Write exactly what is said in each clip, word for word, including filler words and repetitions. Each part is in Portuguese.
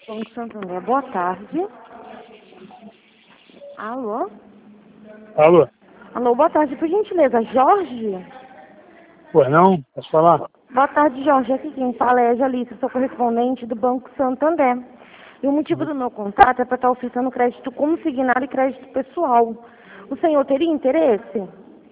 Banco Santander, boa tarde. Alô? Alô? Alô, boa tarde, por gentileza, Jorge? Pois não? Posso falar? Boa tarde, Jorge. Aqui quem fala é a Jalice, sou correspondente do Banco Santander. E o motivo do meu contato é para estar oferecendo crédito consignado e crédito pessoal. O senhor teria interesse?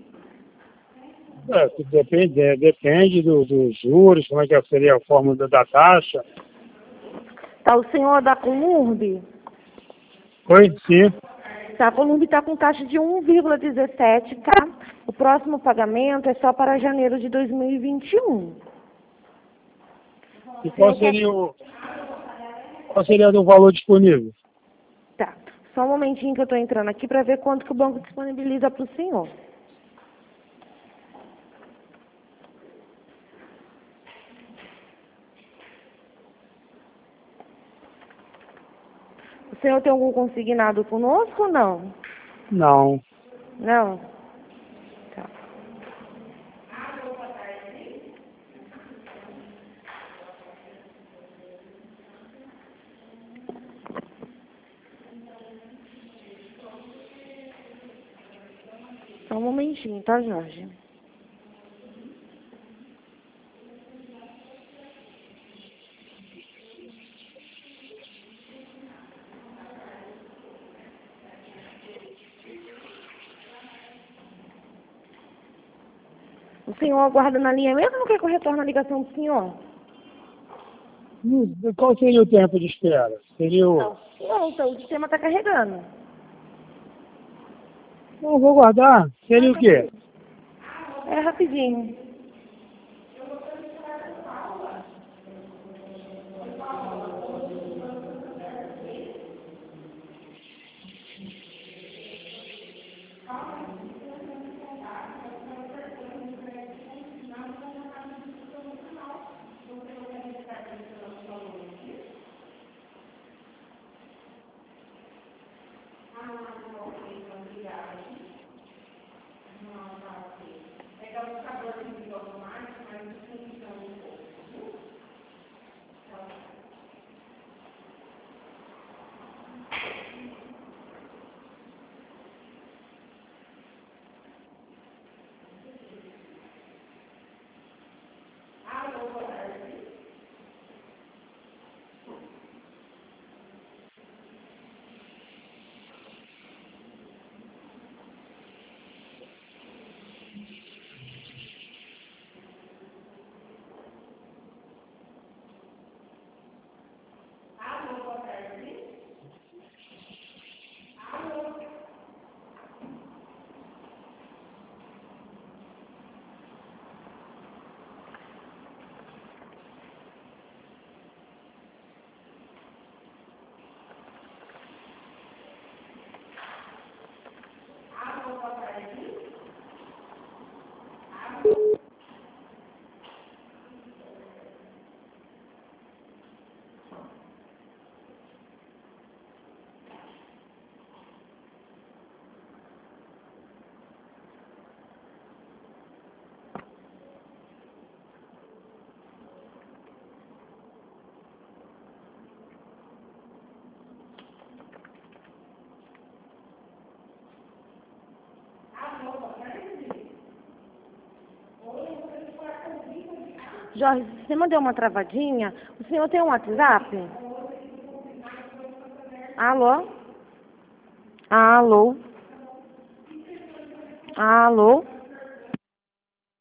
É, tudo depende, é, depende do- dos juros, como é que seria a fórmula da, da taxa. Tá, o senhor da Columbi? Oi? Sim. Tá, a Columbi está com taxa de um vírgula dezessete, tá? O próximo pagamento é só para janeiro de dois mil e vinte e um. E qual seria o, qual seria o valor disponível? Tá, só um momentinho que eu estou entrando aqui para ver quanto que o banco disponibiliza para o senhor. O senhor tem algum consignado conosco ou não? Não. Não? Tá. Só um momentinho, tá, Jorge? O senhor aguarda na linha mesmo ou quer que eu retorne a ligação do senhor? Hum, Qual seria o tempo de espera? Seria o... Não. Não, então, o sistema está carregando. Não, vou guardar. Seria o quê? É rapidinho. Jorge, se você me deu uma travadinha, o senhor tem um WhatsApp? Alô? Alô? Alô?